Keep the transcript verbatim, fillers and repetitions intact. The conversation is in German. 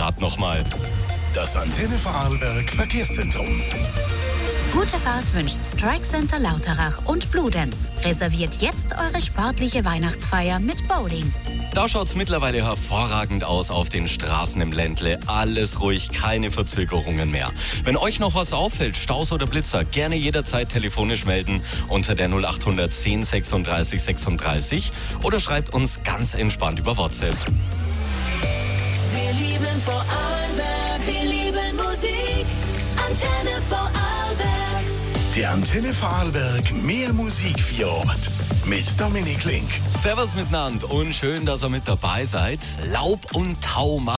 Fahrt nochmal. Das Antenne Vorarlberg Verkehrszentrum. Gute Fahrt wünscht Strike Center Lauterach und Bludenz. Reserviert jetzt eure sportliche Weihnachtsfeier mit Bowling. Da schaut's mittlerweile hervorragend aus auf den Straßen im Ländle. Alles ruhig, keine Verzögerungen mehr. Wenn euch noch was auffällt, Staus oder Blitzer, gerne jederzeit telefonisch melden unter der null acht zehn sechsunddreißig sechsunddreißig oder schreibt uns ganz entspannt über WhatsApp. Wir lieben Vorarlberg, wir lieben Musik. Antenne Vorarlberg. Der Antenne Vorarlberg mehr Musik für Ort mit Dominik Link. Servus miteinander und schön, dass ihr mit dabei seid. Laub und Tau